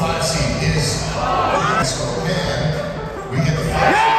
5 seed is Francisco, and we get the 5.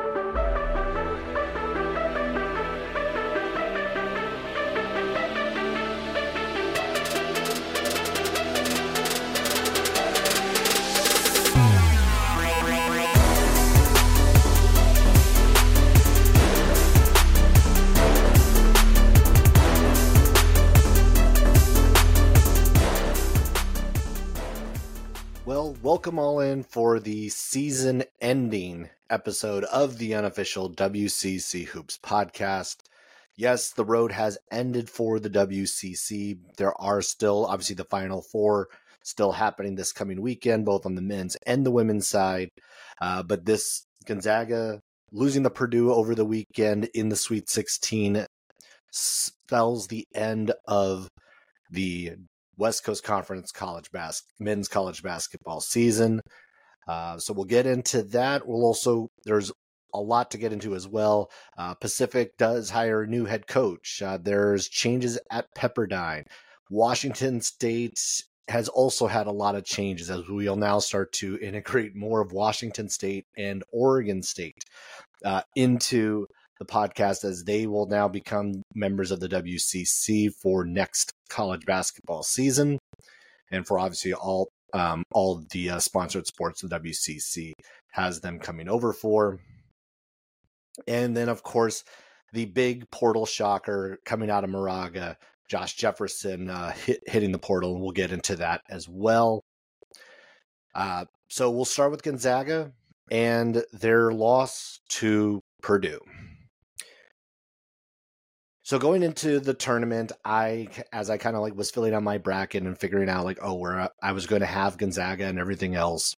Welcome all in for the season-ending episode of the unofficial WCC Hoops podcast. Yes, the road has ended for the WCC. There are still, obviously, the Final Four still happening this coming weekend, both on the men's and the women's side. But this Gonzaga losing to Purdue over the weekend in the Sweet 16 spells the end of the West Coast Conference men's college basketball season. So we'll get into that. There's a lot to get into as well. Pacific does hire a new head coach. There's changes at Pepperdine. Washington State has also had a lot of changes as we will now start to integrate more of Washington State and Oregon State into the podcast, as they will now become members of the WCC for next college basketball season, and for obviously all the sponsored sports the WCC has them coming over for. And then, of course, the big portal shocker coming out of Moraga, Josh Jefferson hitting the portal, and we'll get into that as well. So we'll start with Gonzaga and their loss to Purdue. So going into the tournament, as I kind of was filling out my bracket and figuring out where I was going to have Gonzaga and everything else,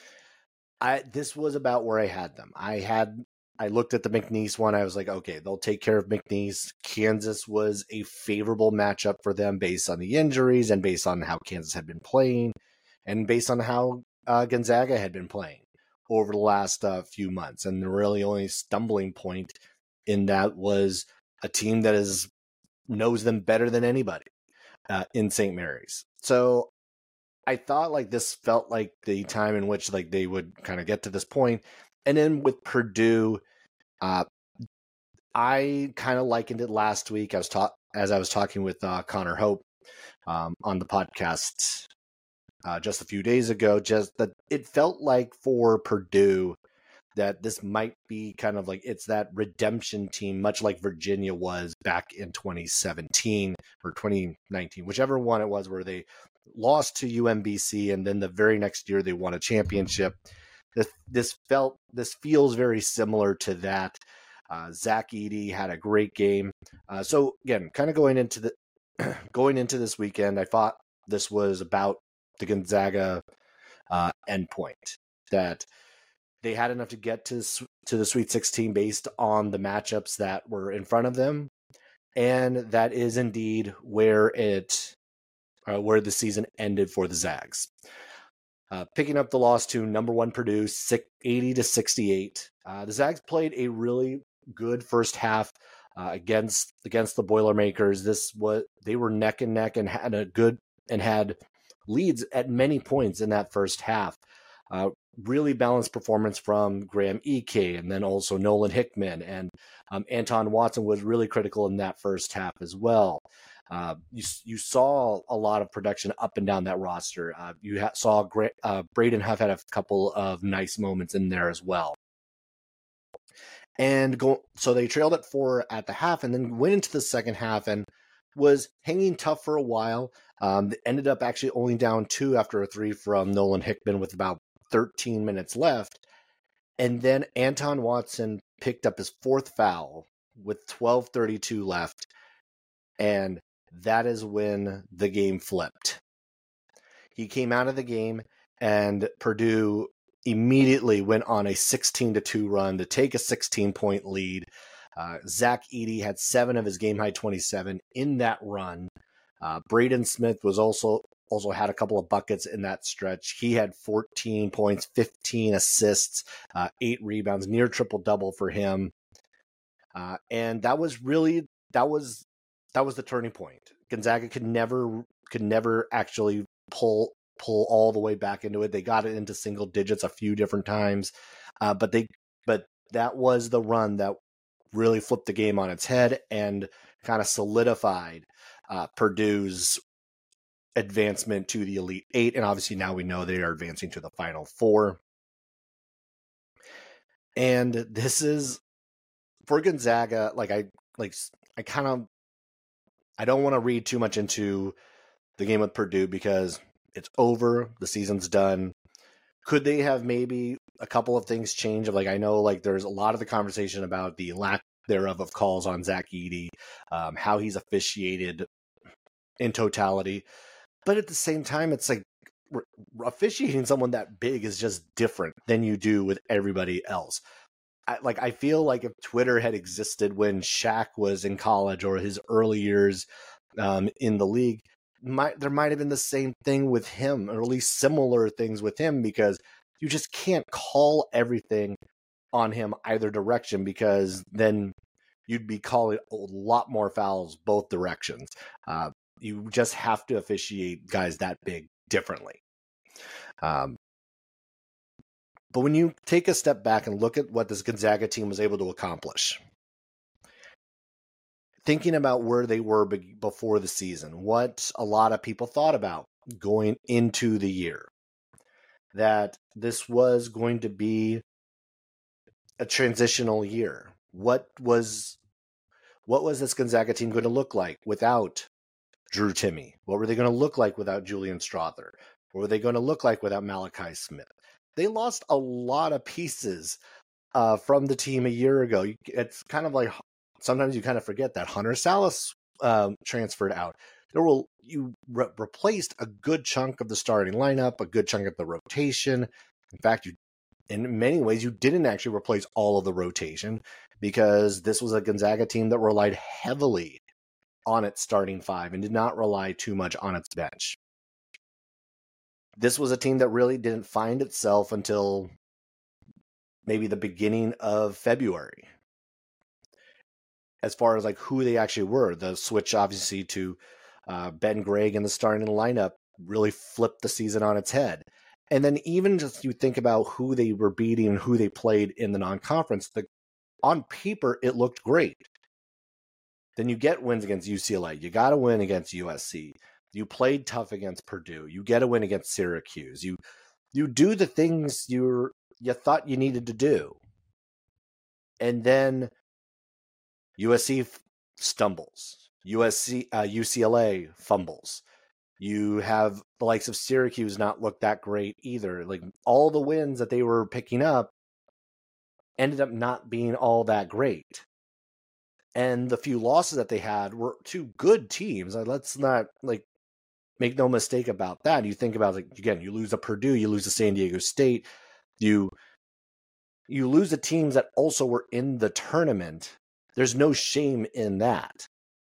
this was about where I had them. I looked at the McNeese one. I was like, okay, they'll take care of McNeese. Kansas was a favorable matchup for them based on the injuries and based on how Kansas had been playing and based on how Gonzaga had been playing over the last few months. And the really only stumbling point in that was a team that knows them better than anybody in St. Mary's. So I thought this felt like the time in which they would kind of get to this point. And then with Purdue, I kind of likened it last week. As I was talking with Connor Hope on the podcast just a few days ago, just that it felt like for Purdue that this might be kind of it's that redemption team, much like Virginia was back in 2017 or 2019, whichever one it was, where they lost to UMBC and then the very next year they won a championship. This feels very similar to that. Zach Edey had a great game. So again, kind of going into this weekend, I thought this was about the Gonzaga endpoint, that they had enough to get to the Sweet 16 based on the matchups that were in front of them, and that is indeed where the season ended for the Zags. Picking up the loss to number one Purdue, 80-68. The Zags played a really good first half against the Boilermakers. They were neck and neck and had leads at many points in that first half. Really balanced performance from Graham Ike, and then also Nolan Hickman, and Anton Watson was really critical in that first half as well. You saw a lot of production up and down that roster. You saw Braden Huff had a couple of nice moments in there as well. So they trailed at 4 at the half, and then went into the second half and was hanging tough for a while. They ended up actually only down 2 after a 3 from Nolan Hickman with about 13 minutes left. And then Anton Watson picked up his 4th foul with 12:32 left. And that is when the game flipped. He came out of the game and Purdue immediately went on a 16-2 run to take a 16-point lead. Zach Edey had 7 of his game-high 27 in that run. Braden Smith was also had a couple of buckets in that stretch. He had 14 points, 15 assists, 8 rebounds, near triple-double for him. And that was the turning point. Gonzaga could never actually pull pull all the way back into it. They got it into single digits a few different times, but that was the run that really flipped the game on its head and kind of solidified Purdue's advancement to the Elite Eight. And obviously now we know they are advancing to the Final Four. And this is for Gonzaga. I don't want to read too much into the game with Purdue because it's over. The season's done. Could they have maybe a couple of things change? I know there's a lot of the conversation about the lack thereof of calls on Zach Edey, how he's officiated in totality. But at the same time, it's officiating someone that big is just different than you do with everybody else. I feel like if Twitter had existed when Shaq was in college or his early years in the league, there might have been the same thing with him, or at least similar things with him, because you just can't call everything on him either direction, because then you'd be calling a lot more fouls both directions. You just have to officiate guys that big differently. But when you take a step back and look at what this Gonzaga team was able to accomplish, thinking about where they were before the season, what a lot of people thought about going into the year, that this was going to be a transitional year. What was this Gonzaga team going to look like without Drew Timme? What were they going to look like without Julian Strawther? What were they going to look like without Malachi Smith? They lost a lot of pieces from the team a year ago. It's kind of like sometimes you kind of forget that Hunter Salas transferred out. You replaced a good chunk of the starting lineup, a good chunk of the rotation. In fact, in many ways, you didn't actually replace all of the rotation, because this was a Gonzaga team that relied heavily on its starting five and did not rely too much on its bench. This was a team that really didn't find itself until maybe the beginning of February, as far as who they actually were. The switch, obviously, to Ben Gregg in the starting lineup really flipped the season on its head. And then even just you think about who they were beating and who they played in the non-conference, on paper, it looked great. Then you get wins against UCLA. You got to win against USC. You played tough against Purdue. You get a win against Syracuse. You do the things you thought you needed to do. And then USC stumbles. UCLA fumbles. You have the likes of Syracuse not look that great either. All the wins that they were picking up ended up not being all that great. And the few losses that they had were to good teams. Let's not make no mistake about that. You think about again, you lose to Purdue, you lose to San Diego State, you lose to teams that also were in the tournament. There's no shame in that.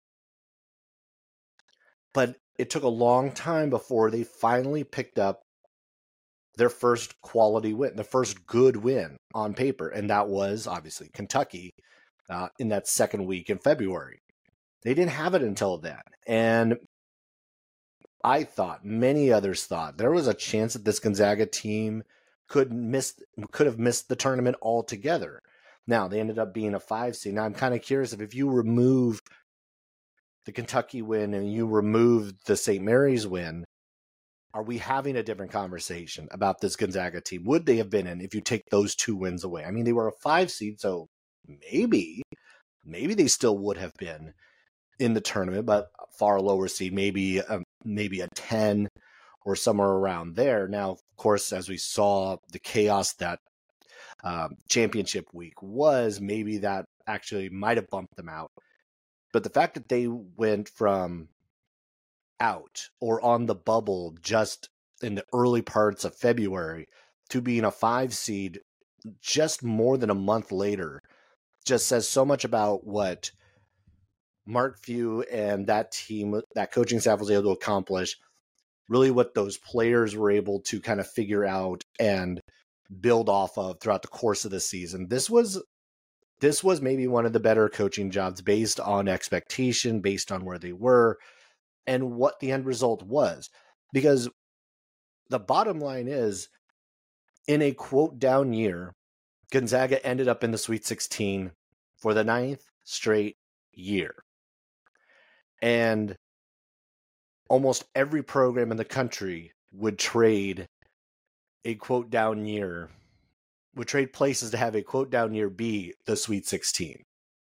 But it took a long time before they finally picked up their first quality win, the first good win on paper, and that was obviously Kentucky in that second week in February. They didn't have it until then, and I thought, many others thought, there was a chance that this Gonzaga team could have missed the tournament altogether. Now, they ended up being a 5 seed. Now, I'm kind of curious if you remove the Kentucky win and you remove the St. Mary's win, are we having a different conversation about this Gonzaga team? Would they have been in if you take those two wins away? I mean, they were a 5 seed, so maybe they still would have been in the tournament, but far lower seed, maybe a 10 or somewhere around there. Now, of course, as we saw the chaos that championship week was, maybe that actually might have bumped them out. But the fact that they went from out or on the bubble just in the early parts of February to being a 5 seed just more than a month later just says so much about what Mark Few and that team, that coaching staff was able to accomplish, really what those players were able to kind of figure out and build off of throughout the course of the season. This was maybe one of the better coaching jobs based on expectation, based on where they were and what the end result was. Because the bottom line is, in a quote down year, Gonzaga ended up in the Sweet 16 for the 9th straight year. And almost every program in the country would trade a quote down year, would trade places to have a quote down year be the Sweet 16.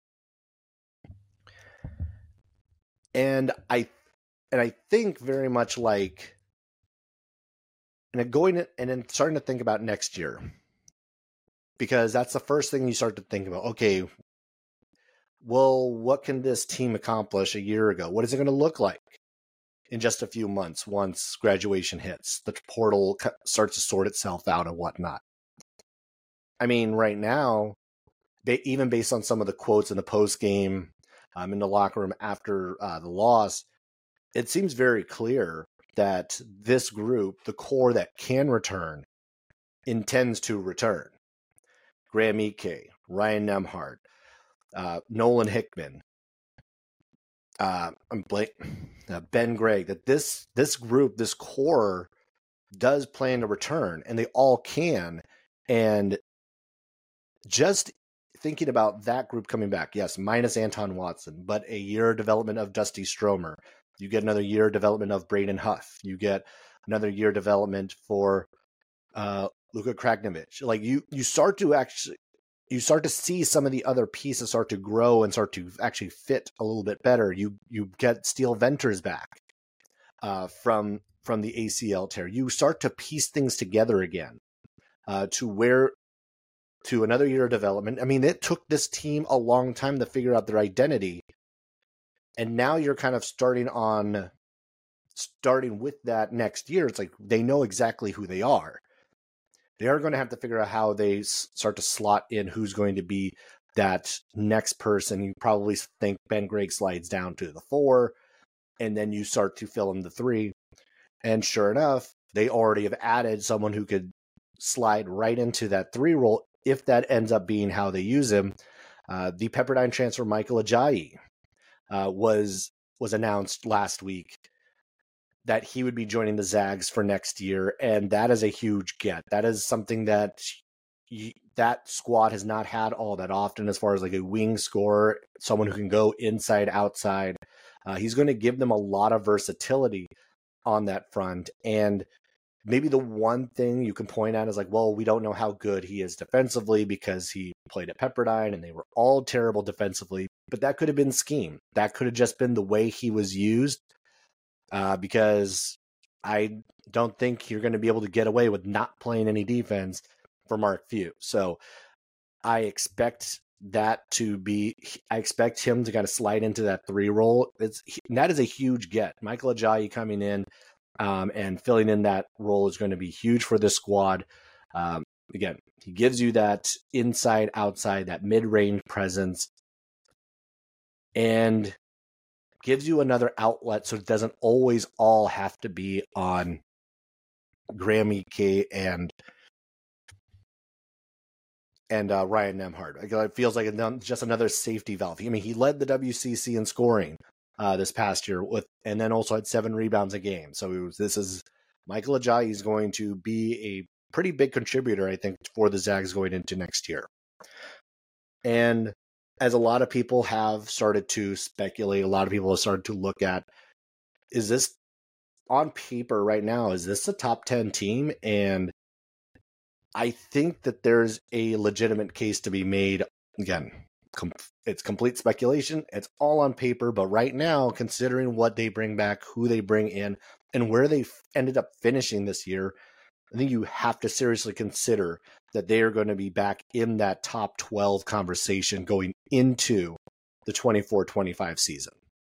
And I think very much like, and going and then starting to think about next year, because that's the first thing you start to think about. Okay, well, what can this team accomplish a year ago? What is it going to look like in just a few months once graduation hits, the portal starts to sort itself out and whatnot? I mean, right now, even based on some of the quotes in the post game, in the locker room after the loss, it seems very clear that this group, the core that can return, intends to return. Graham Ike, Ryan Nembhard, Nolan Hickman, Ben Gregg, that this group, this core, does plan to return, and they all can. And just thinking about that group coming back, yes, minus Anton Watson, but a year of development of Dusty Stromer. You get another year of development of Braden Huff. You get another year of development for Luka Kragnovich. Like you start to see some of the other pieces start to grow and start to actually fit a little bit better. You get Steele Venters back from the ACL tear. You start to piece things together again to another year of development. I mean, it took this team a long time to figure out their identity. And now you're kind of starting with that next year. It's like they know exactly who they are. They are going to have to figure out how they start to slot in who's going to be that next person. You probably think Ben Gregg slides down to the 4, and then you start to fill in the 3. And sure enough, they already have added someone who could slide right into that 3 role if that ends up being how they use him. The Pepperdine transfer Michael Ajayi was announced last week that he would be joining the Zags for next year, and that is a huge get. That is something that that squad has not had all that often, as far as like a wing scorer, someone who can go inside, outside. He's going to give them a lot of versatility on that front. And maybe the one thing you can point out is like, well, we don't know how good he is defensively because he played at Pepperdine and they were all terrible defensively. But that could have been scheme. That could have just been the way he was used, because I don't think you're going to be able to get away with not playing any defense for Mark Few. So I expect him to kind of slide into that 3 role. That is a huge get. Michael Ajayi coming in and filling in that role is going to be huge for this squad. Again, he gives you that inside, outside, that mid-range presence, and gives you another outlet so it doesn't always all have to be on Graham Ike and Ryan Nembhard. It feels like just another safety valve. I mean, he led the WCC in scoring this past year and then also had 7 rebounds a game. So Michael Ajayi is going to be a pretty big contributor, I think, for the Zags going into next year. And as a lot of people have started to speculate, a lot of people have started to look at, is this on paper right now, is this a top 10 team? And I think that there's a legitimate case to be made. Again, it's complete speculation. It's all on paper. But right now, considering what they bring back, who they bring in, and where they ended up finishing this year, I think you have to seriously consider that they are going to be back in that top 12 conversation going into the 24-25 season.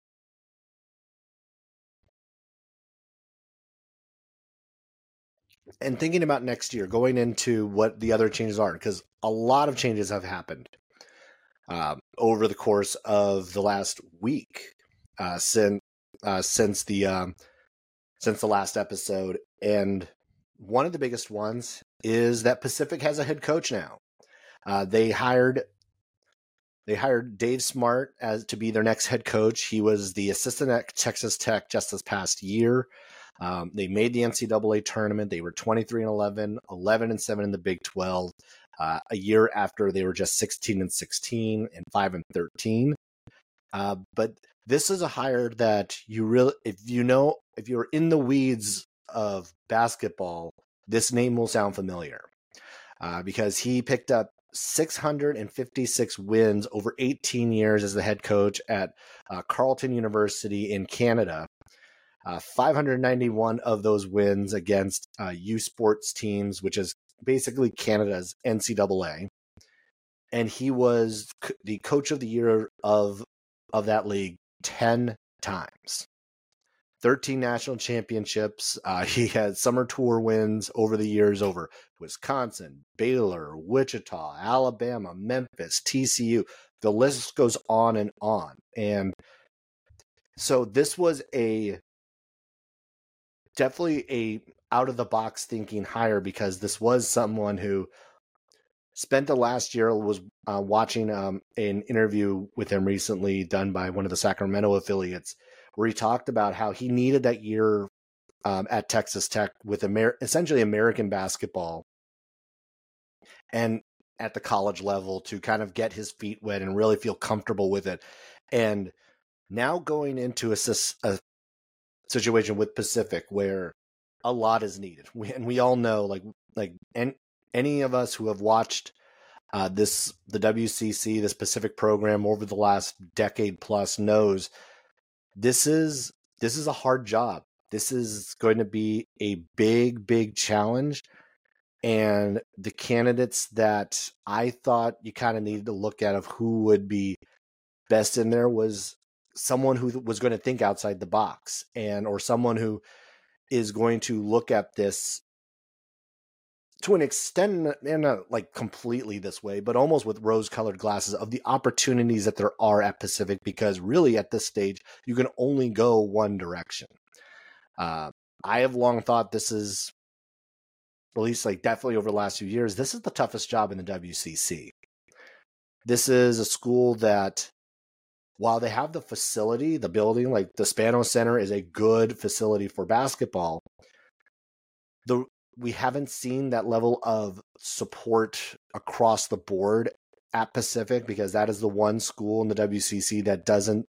And thinking about next year, going into what the other changes are, because a lot of changes have happened over the course of the last week since the last episode. And one of the biggest ones is that Pacific has a head coach now. They hired Dave Smart to be their next head coach. He was the assistant at Texas Tech just this past year. They made the NCAA tournament. They were 23-11, 11-7 in the Big 12. A year after they were just 16-16 and 5-13. But this is a hire that you really, if you're in the weeds of basketball, this name will sound familiar because he picked up 656 wins over 18 years as the head coach at Carleton University in Canada. 591 of those wins against U Sports teams, which is basically Canada's NCAA. And he was the coach of the year of that league 10 times. 13 national championships. He had summer tour wins over the years over Wisconsin, Baylor, Wichita, Alabama, Memphis, TCU. The list goes on and on. And so this was definitely a out of the box thinking hire, because this was someone who spent the last year, was watching an interview with him recently done by one of the Sacramento affiliates, where he talked about how he needed that year at Texas Tech with essentially American basketball and at the college level to kind of get his feet wet and really feel comfortable with it. And now going into a situation with Pacific where a lot is needed. We all know, and any of us who have watched the WCC, this Pacific program over the last decade plus knows this is a hard job. This is going to be a big, big challenge. And the candidates that I thought you kind of needed to look at of who would be best in there was someone who was going to think outside the box, or someone who is going to look at this to an extent, and not like completely this way, but almost with rose-colored glasses of the opportunities that there are at Pacific, because really at this stage, you can only go one direction. I have long thought this is, at least definitely over the last few years, this is the toughest job in the WCC. This is a school that, while they have the facility, the building, like the Spano Center is a good facility for basketball, we haven't seen that level of support across the board at Pacific, because that is the one school in the WCC that doesn't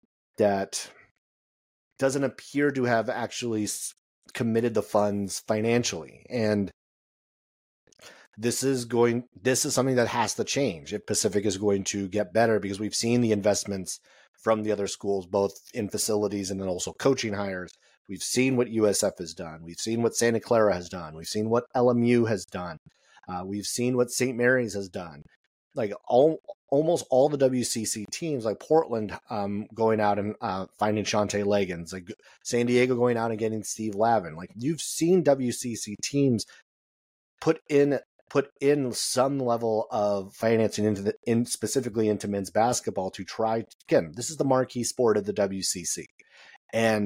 appear to have actually committed the funds financially. And this is something that has to change if Pacific is going to get better, because we've seen the investments from the other schools, both in facilities and then also coaching hires. We've seen what USF has done. We've seen what Santa Clara has done. We've seen what LMU has done. We've seen what St. Mary's has done. Almost all the WCC teams, like Portland going out and finding Shante Legans, like San Diego going out and getting Steve Lavin. You've seen WCC teams put in some level of financing specifically into men's basketball to try. Again, this is the marquee sport of the WCC, and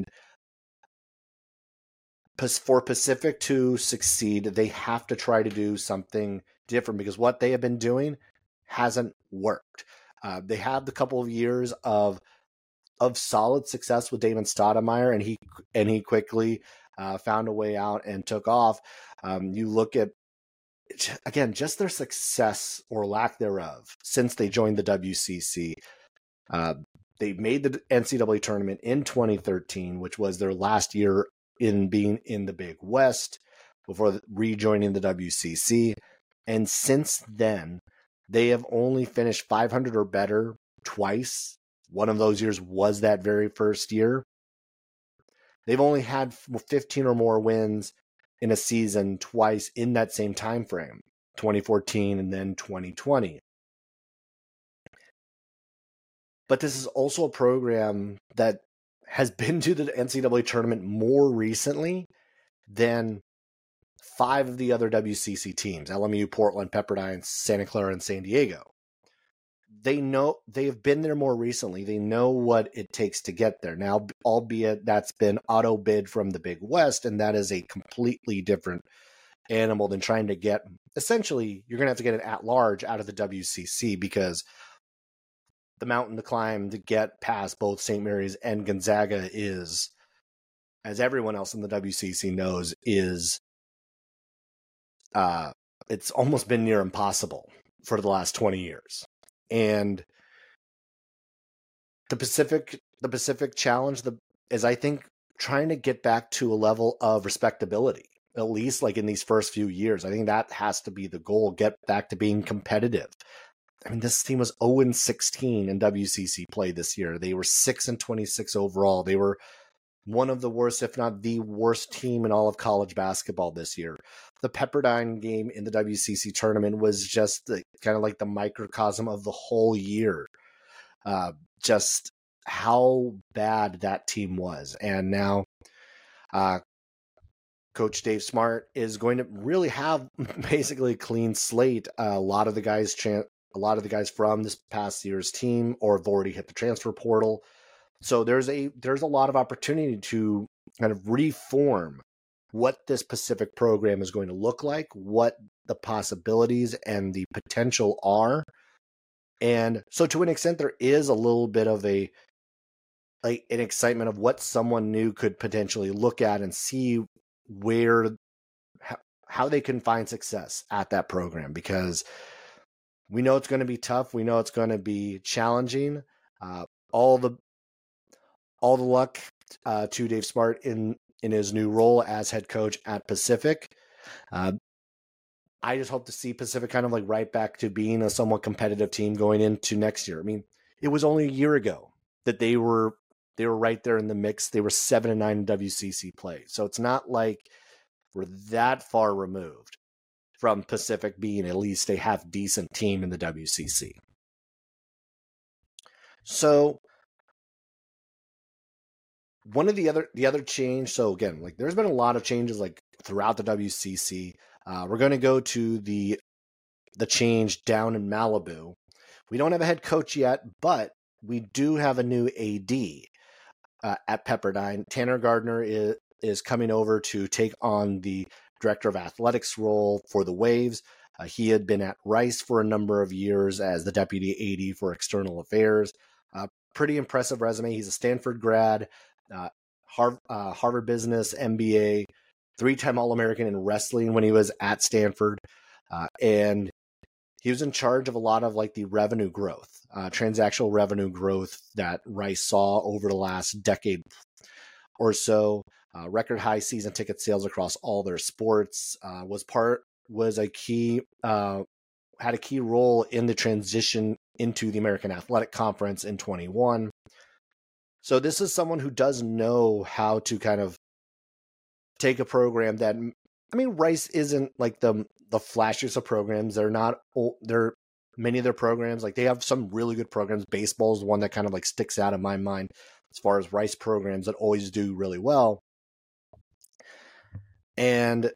for Pacific to succeed, they have to try to do something different, because what they have been doing hasn't worked. They had the couple of years of solid success with Damon Stoudemire, and he quickly found a way out and took off. You look at, again, just their success or lack thereof since they joined the WCC. They made the NCAA tournament in 2013, which was their last year in being in the Big West before rejoining the WCC. And since then, they have only finished 500 or better twice. One of those years was that very first year. They've only had 15 or more wins in a season twice in that same time frame, 2014 and then 2020. But this is also a program that has been to the NCAA tournament more recently than 5 of the other WCC teams: LMU, Portland, Pepperdine, Santa Clara, and San Diego. They've been there more recently. They know what it takes to get there. Now, albeit that's been auto bid from the Big West, and that is a completely different animal than trying to get, essentially, you're going to have to get an at-large out of the WCC, because the mountain to climb to get past both St. Mary's and Gonzaga is as everyone else in the WCC knows, is it's almost been near impossible for the last 20 years. And the Pacific Challenge is, I think, trying to get back to a level of respectability, at least like in these first few years. I think that has to be the goal, get back to being competitive. I mean, this team was 0-16 in WCC play this year. They were 6-26 overall. They were one of the worst, if not the worst team in all of college basketball this year. The Pepperdine game in the WCC tournament was just kind of like the microcosm of the whole year. Just how bad that team was. And now Coach Dave Smart is going to really have basically a clean slate. A lot of the guys from this past year's team or have already hit the transfer portal. So there's a lot of opportunity to kind of reform what this Pacific program is going to look like, what the possibilities and the potential are. And so to an extent, there is a little bit of an excitement of what someone new could potentially look at and see how they can find success at that program, because we know it's going to be tough. We know it's going to be challenging. All the luck to Dave Smart in his new role as head coach at Pacific. I just hope to see Pacific kind of like right back to being a somewhat competitive team going into next year. I mean, it was only a year ago that they were right there in the mix. They were 7-9 in WCC play. So it's not like we're that far removed from Pacific being at least a half decent team in the WCC. So one of the other change. So again, like there's been a lot of changes like throughout the WCC. We're going to go to the change down in Malibu. We don't have a head coach yet, but we do have a new AD at Pepperdine. Tanner Gardner is coming over to take on the director of athletics role for the Waves. He had been at Rice for a number of years as the deputy AD for external affairs. Pretty impressive resume. He's a Stanford grad, Harvard Business MBA, 3-time All-American in wrestling when he was at Stanford. And he was in charge of a lot of like the revenue growth, transactional revenue growth that Rice saw over the last decade or so. Record high season ticket sales across all their sports. Had a key role in the transition into the American Athletic Conference in 21. So this is someone who does know how to kind of take a program that, I mean, Rice isn't like the flashiest of programs. They're many of their programs, like they have some really good programs. Baseball is one that kind of like sticks out in my mind as far as Rice programs that always do really well. And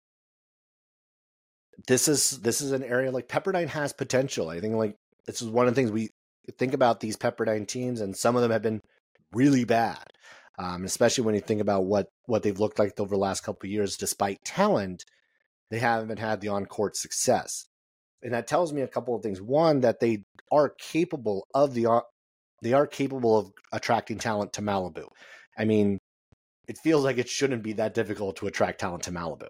this is an area like Pepperdine has potential. I think like this is one of the things we think about these Pepperdine teams, and some of them have been really bad, especially when you think about what they've looked like over the last couple of years. Despite talent, they haven't had the on-court success, and that tells me a couple of things. One, that they are capable of attracting talent to Malibu. I mean, it feels like it shouldn't be that difficult to attract talent to Malibu.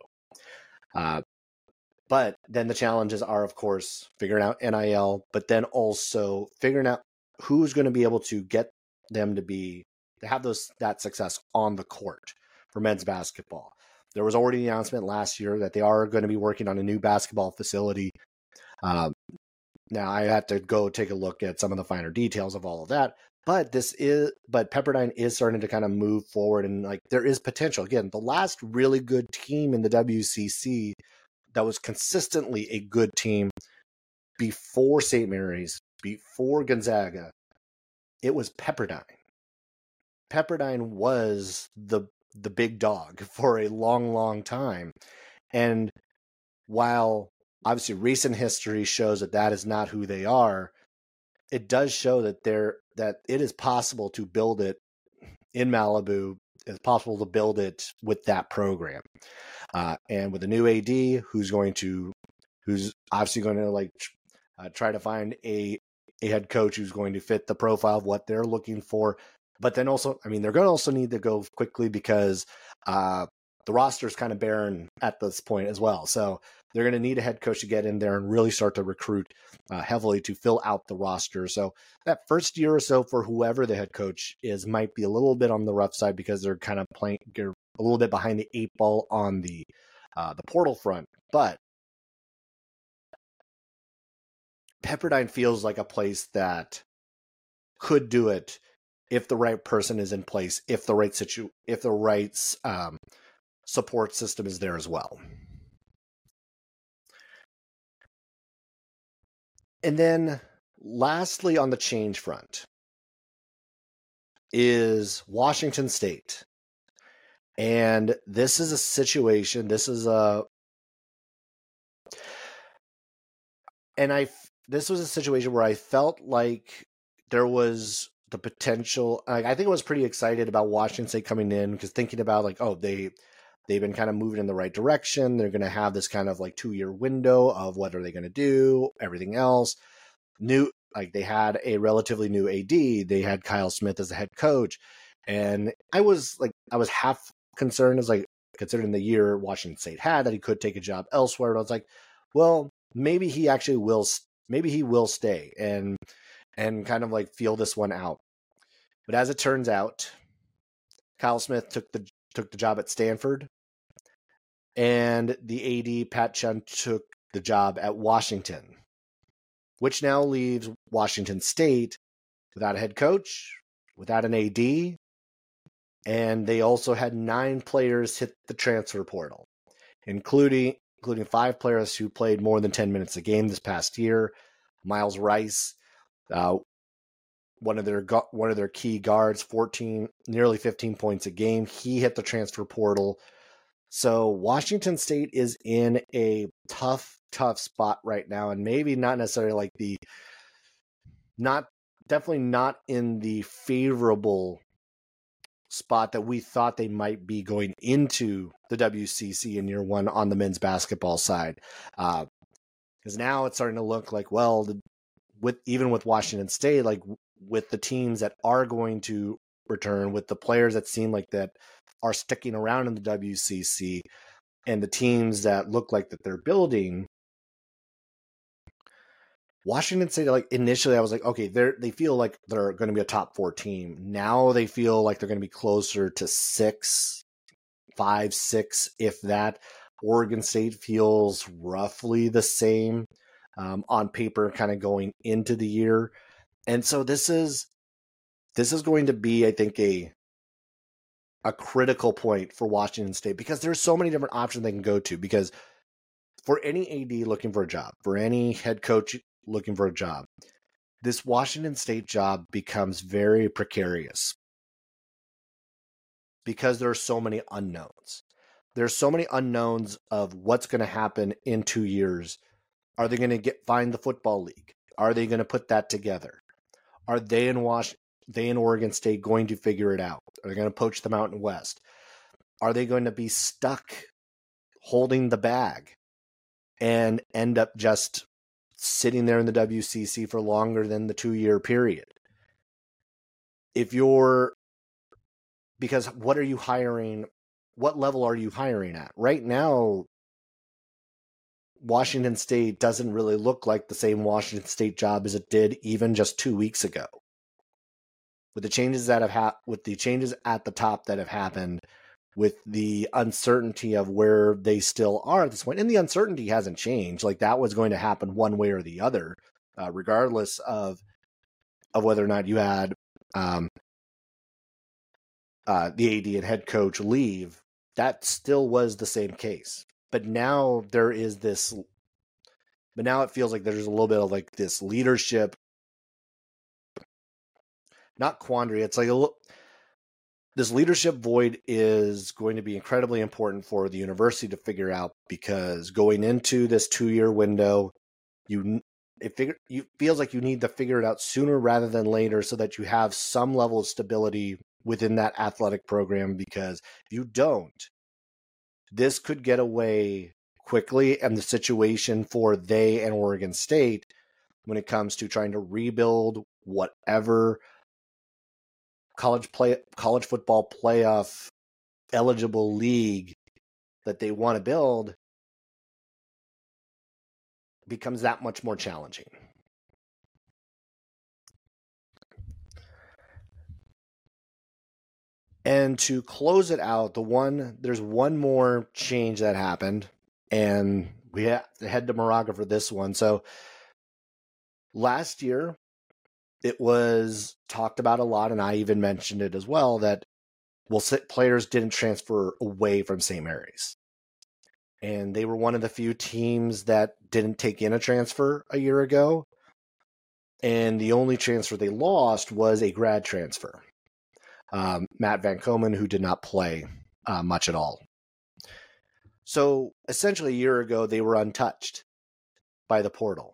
But then the challenges are, of course, figuring out NIL, but then also figuring out who's going to be able to get them to have that success on the court for men's basketball. There was already an announcement last year that they are going to be working on a new basketball facility. Now I have to go take a look at some of the finer details of all of that, but Pepperdine is starting to kind of move forward, and like there is potential. Again, the last really good team in the WCC that was consistently a good team before St. Mary's, before Gonzaga, it was Pepperdine. Pepperdine was the big dog for a long, long time. And while obviously recent history shows that is not who they are, it does show that it is possible to build it in Malibu. It's possible to build it with that program. And with a new AD who's obviously going to like try to find a head coach who's going to fit the profile of what they're looking for. But then also, I mean, they're going to also need to go quickly because the roster is kind of barren at this point as well. So they're going to need a head coach to get in there and really start to recruit heavily to fill out the roster. So that first year or so for whoever the head coach is might be a little bit on the rough side because they're kind of playing a little bit behind the 8 ball on the portal front. But Pepperdine feels like a place that could do it if the right person is in place, if the right support system is there as well. And then lastly on the change front is Washington State. And this is a situation, this was a situation where I felt like there was the potential. I think I was pretty excited about Washington State coming in because thinking about like, oh, they've been kind of moving in the right direction. They're going to have this kind of like 2-year window of what are they going to do, everything else. They had a relatively new AD. They had Kyle Smith as the head coach. And I was half concerned as like considering the year Washington State had that he could take a job elsewhere. But I was like, well, maybe he will stay and kind of like feel this one out. But as it turns out, Kyle Smith took the job at Stanford, and the AD Pat Chun took the job at Washington, which now leaves Washington State without a head coach, without an AD, and they also had 9 players hit the transfer portal, including 5 players who played more than 10 minutes a game this past year. Miles Rice, one of their key guards, nearly 15 points a game. He hit the transfer portal. So Washington State is in a tough spot right now, and maybe not necessarily like definitely not in the favorable spot that we thought they might be going into the WCC in year one on the men's basketball side. Because now it's starting to look like, well, even with Washington State, like with the teams that are going to return, with the players that seem like that are sticking around in the WCC, and the teams that look like that they're building, Washington State, like initially I was like, okay, they feel like they're going to be a top 4 team. Now they feel like they're going to be closer to 5, 6, if that. Oregon State feels roughly the same on paper kind of going into the year. And so this is going to be, I think, a critical point for Washington State because there's so many different options they can go to. Because for any AD looking for a job, for any head coach looking for a job, this Washington State job becomes very precarious because there are so many unknowns. There's so many unknowns of what's going to happen in 2 years. Are they going to find the football league? Are they going to put that together? Are they in Oregon State going to figure it out? Are they going to poach the Mountain West? Are they going to be stuck holding the bag and end up just sitting there in the WCC for longer than the 2-year period? Because what are you hiring? What level are you hiring at? Right now, Washington State doesn't really look like the same Washington State job as it did even just 2 weeks ago. With the changes with the changes at the top that have happened, with the uncertainty of where they still are at this point, and the uncertainty hasn't changed. Like that was going to happen one way or the other, regardless of whether or not you had the AD and head coach leave. That still was the same case. But now there is this. But now it feels like there's a little bit of like this leadership, not quandary. It's like this leadership void is going to be incredibly important for the university to figure out, because going into this 2-year window, it feels like you need to figure it out sooner rather than later so that you have some level of stability within that athletic program. Because if you don't, this could get away quickly, and the situation for they and Oregon State when it comes to trying to rebuild whatever college football playoff eligible league that they want to build becomes that much more challenging. And to close it out, there's one more change that happened, and we have to head to Moraga for this one. So last year, it was talked about a lot, and I even mentioned it as well, that players didn't transfer away from St. Mary's. And they were one of the few teams that didn't take in a transfer a year ago. And the only transfer they lost was a grad transfer. Matt Van Komen, who did not play much at all. So essentially a year ago, they were untouched by the portal.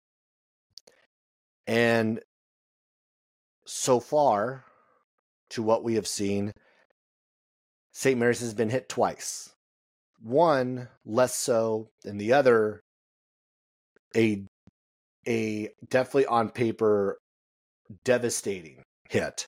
And so far, to what we have seen, St. Mary's has been hit twice. One less so than the other, a definitely on paper devastating hit.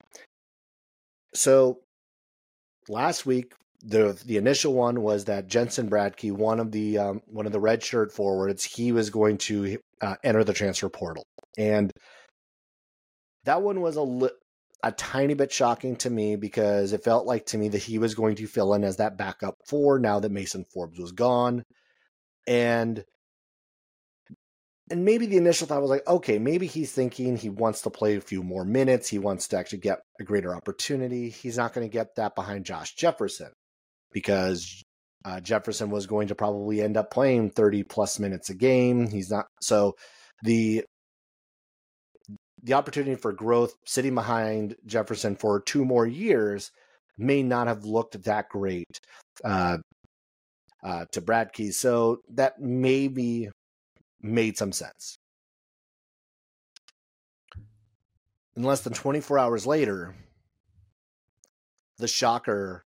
So last week, the initial one was that Jensen Bradkey, one of the redshirt forwards, he was going to enter the transfer portal, and that one was a tiny bit shocking to me because it felt like to me that he was going to fill in as that backup four now that Mason Forbes was gone, and maybe the initial thought was like, okay, maybe he's thinking he wants to play a few more minutes. He wants to actually get a greater opportunity. He's not going to get that behind Josh Jefferson because Jefferson was going to probably end up playing 30 plus minutes a game. He's not. So the opportunity for growth sitting behind Jefferson for 2 more years may not have looked that great to Bradkey. So that maybe made some sense. And less than 24 hours later, the shocker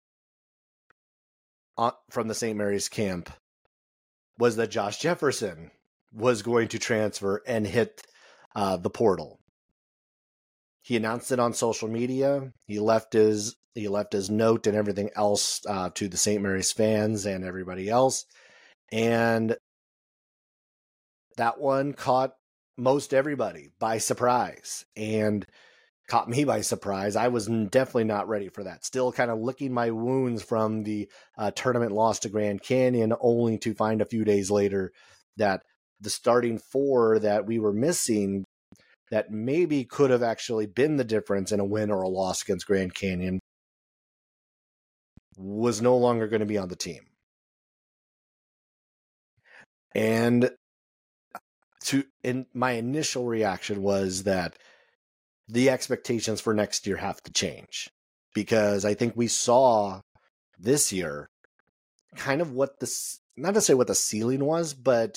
from the St. Mary's camp was that Josh Jefferson was going to transfer and hit the portal. He announced it on social media. He left his note and everything else to the St. Mary's fans and everybody else. And that one caught most everybody by surprise and caught me by surprise. I was definitely not ready for that. Still kind of licking my wounds from the tournament loss to Grand Canyon, only to find a few days later that the starting 4 that we were missing that maybe could have actually been the difference in a win or a loss against Grand Canyon was no longer going to be on the team. And my initial reaction was that the expectations for next year have to change, because I think we saw this year kind of not to say what the ceiling was, but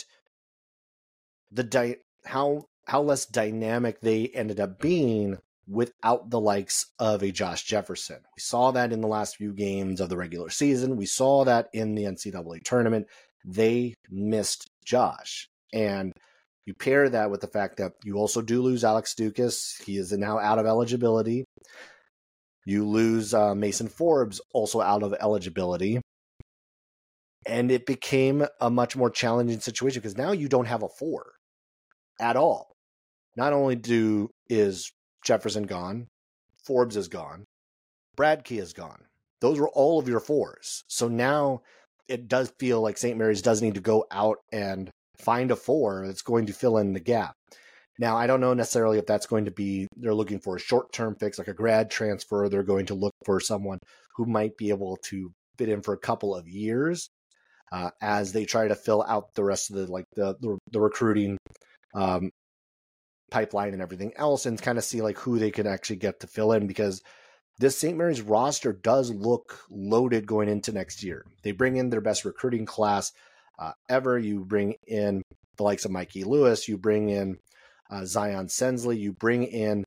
how less dynamic they ended up being without the likes of a Josh Jefferson. We saw that in the last few games of the regular season. We saw that in the NCAA tournament. They missed Josh. And you pair that with the fact that you also do lose Alex Dukas. He is now out of eligibility. You lose Mason Forbes, also out of eligibility. And it became a much more challenging situation because now you don't have a 4 at all. Not only is Jefferson gone, Forbes is gone, Bradkey is gone. Those were all of your 4s. So now it does feel like St. Mary's does need to go out and find a 4 that's going to fill in the gap. Now, I don't know necessarily if that's going to be, they're looking for a short-term fix, like a grad transfer. They're going to look for someone who might be able to fit in for a couple of years as they try to fill out the rest of the recruiting pipeline and everything else, and kind of see like who they can actually get to fill in, because this St. Mary's roster does look loaded going into next year. They bring in their best recruiting class ever. You bring in the likes of Mikey Lewis. You bring in Zion Sensley. You bring in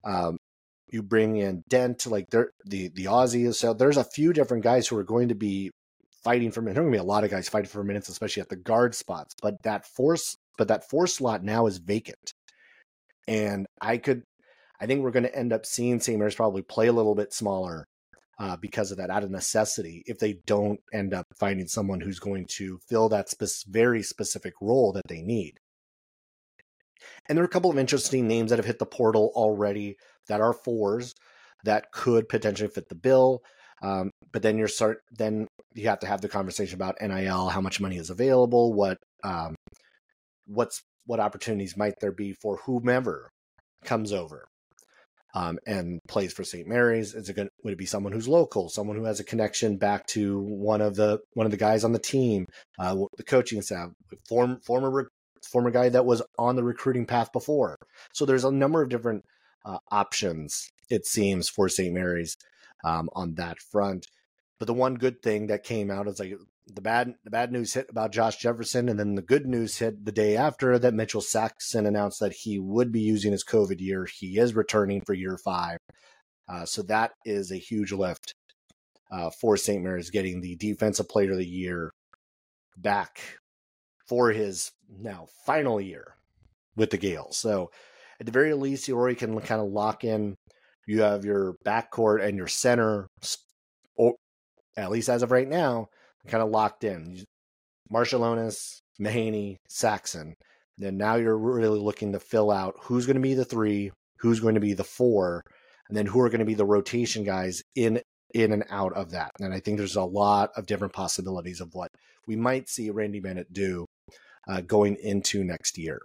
Dent, like the Aussies. So there's a few different guys who are going to be fighting for minutes. There's going to be a lot of guys fighting for minutes, especially at the guard spots. But that 4 slot now is vacant, and I I think we're going to end up seeing St. Mary's probably play a little bit smaller because of that, out of necessity, if they don't end up finding someone who's going to fill that very specific role that they need. And there are a couple of interesting names that have hit the portal already that are fours that could potentially fit the bill. But then then you have to have the conversation about NIL, how much money is available, what opportunities might there be for whomever comes over and plays for St. Mary's. Would it be someone who's local, someone who has a connection back to one of the guys on the team, the coaching staff, former guy that was on the recruiting path before? So there's a number of different options, it seems, for St. Mary's on that front. But the one good thing that came out is like the bad news hit about Josh Jefferson, and then the good news hit the day after that Mitchell Saxon announced that he would be using his COVID year. He is returning for year 5. So that is a huge lift for St. Mary's, getting the Defensive Player of the Year back for his now final year with the Gales. So at the very least, you already can kind of lock in. You have your backcourt and your center, or at least as of right now, kind of locked in. Marshallonis, Mahaney, Saxon. Then now you're really looking to fill out who's going to be the 3, who's going to be the 4, and then who are going to be the rotation guys in and out of that. And I think there's a lot of different possibilities of what we might see Randy Bennett do going into next year.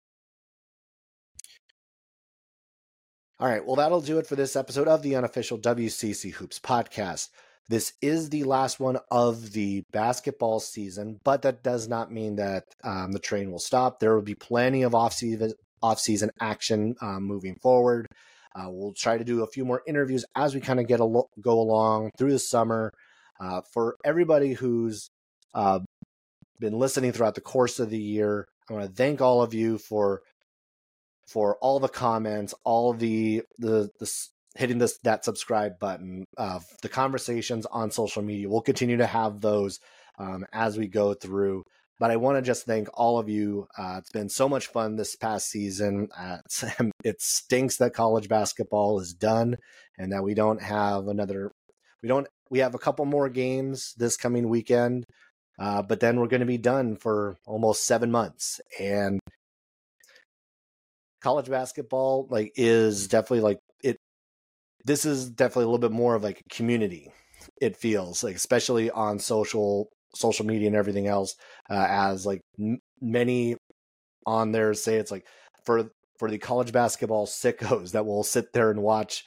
All right, well, that'll do it for this episode of the unofficial WCC Hoops podcast. This is the last one of the basketball season, but that does not mean that the train will stop. There will be plenty of off-season action moving forward. We'll try to do a few more interviews as we kind of go along through the summer. For everybody who's been listening throughout the course of the year, I want to thank all of you for all the comments, all the hitting that subscribe button, the conversations on social media. We'll continue to have those as we go through. But I want to just thank all of you. It's been so much fun this past season. It stinks that college basketball is done and that we don't have we have a couple more games this coming weekend, but then we're going to be done for almost 7 months. And college basketball is definitely this is definitely a little bit more of a community. It feels like, especially on social media and everything else, as many on there say, it's for the college basketball sickos that will sit there and watch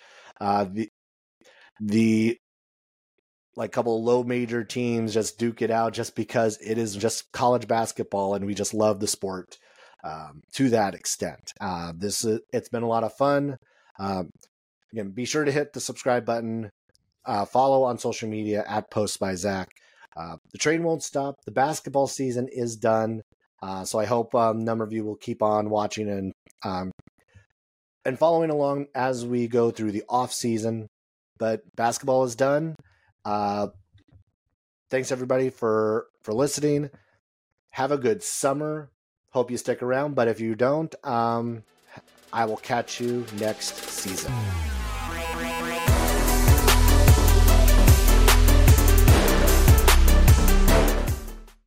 the couple of low major teams just duke it out just because it is just college basketball and we just love the sport to that extent. It's been a lot of fun. Again, be sure to hit the subscribe button, follow on social media at Post by Zach. The train won't stop. The basketball season is done. So I hope a number of you will keep on watching and following along as we go through the off season. But basketball is done. Thanks everybody for listening. Have a good summer. Hope you stick around. But if you don't, I will catch you next season.